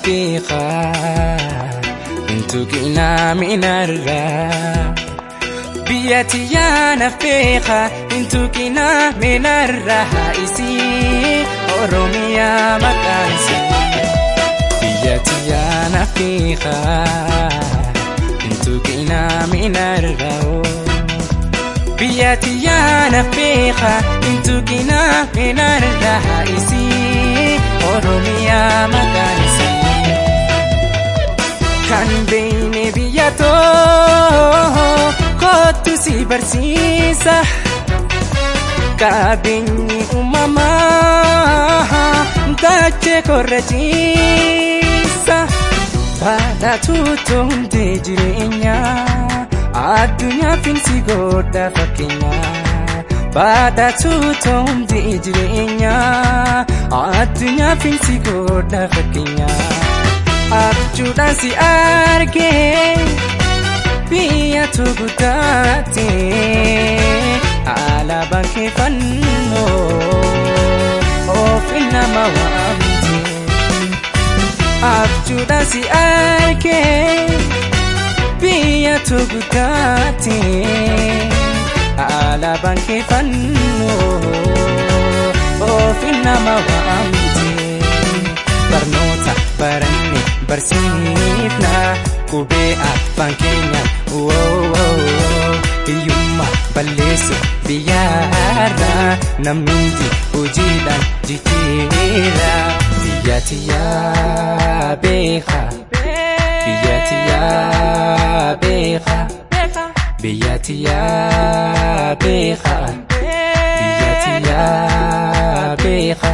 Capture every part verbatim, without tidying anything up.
نفيخة انتو كنا من الرا بياتي يا نفيخة انتو كنا من الرئيسي أوروميا مكانسي بياتي يا نفيخة انتو كنا من الرا بياتي يا نفيخة انتو كنا من الرئيسي أوروميا مكانسي كان بيني بياتو كنت سي برسيسة كابيني أماما داتشي كورجيسة بادا توتون تجرينيا الدنيا فينسي غودا فكينيا بادا توتون تجرينيا الدنيا فينسي غودا فكينيا abjuudhaan si argee biyya tuqutaate alaabaan kee fannoo ofii nama waamte abjuudhaan si argee biyya tuqutaate alaabaan kee fannoo ofii nama waamte barnoota baranne barsiifna qubee afaan keenyaan hiyyummaa balleessu biyyaarra namni hojiidhaan jijjiira biyyatti yaa beeka biyyatti yaa beeka biyyatti yaa beeka biyyatti yaa beeka.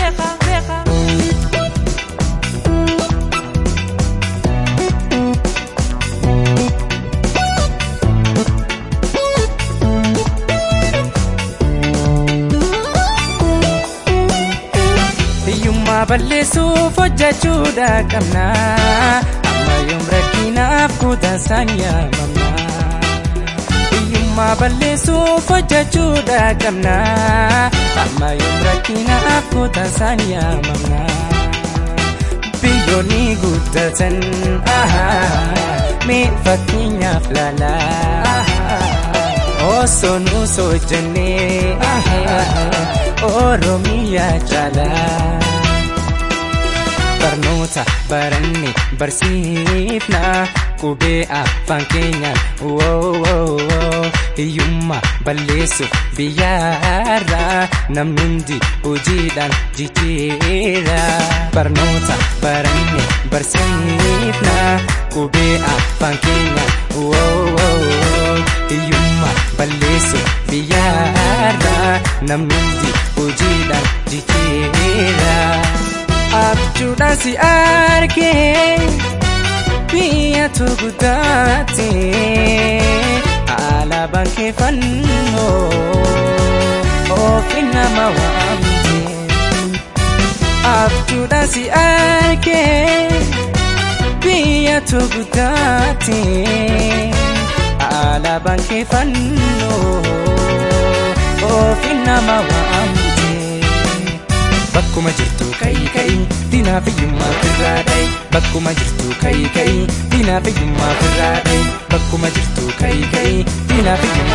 balleessuuf hojjechuudha qabna amma yoom rakkinaaf kutaan yaamamna hiyyummaa balleessuuf hojjechuudha qabna amma yoom rakkinaaf kutaan yaamamna biyyoonni guddatan mee fakkeenyaaf laala osoo nuus hojjennee Oromiyaa jaalaa barnoota baranne barsiifna qubee afaan keenyaan hiyyummaa balleessuuf biyyaarra namni hojiidhaan jijjiira barnoota baranne barsiifna qubee afaan keenyaan hiyyummaa balleessuuf biyyaarra namni hojiidhaan jijjiira. abjuudhaan si argee biyya tuqutaate alaabaan kee fannoo ofii nama waamte abjuudhaan si argee biyya tuqutaate alaabaan kee fannoo ofii nama waamte. Bakkuma jirtu ka'i ka'i dinaaf hiyyummaa firraa dha'i bakkuma jirtu ka'i ka'i dinaaf hiyyummaa firraa dha'i bakkuma jirtu ka'i ka'i dinaaf hiyyummaa